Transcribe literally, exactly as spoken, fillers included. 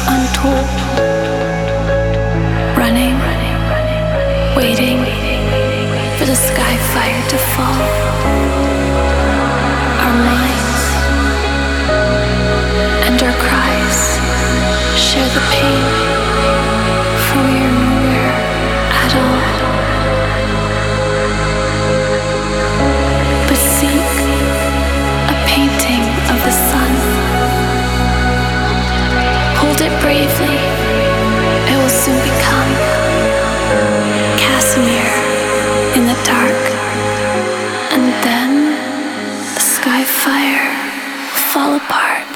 untold, running, waiting for the sky fire to fall. Our minds and our cries share the pain, for we are nowhere at all. But seek a painting of the sun. Hold it bravely, it will soon become Casimir in the dark, and then the sky fire will fall apart.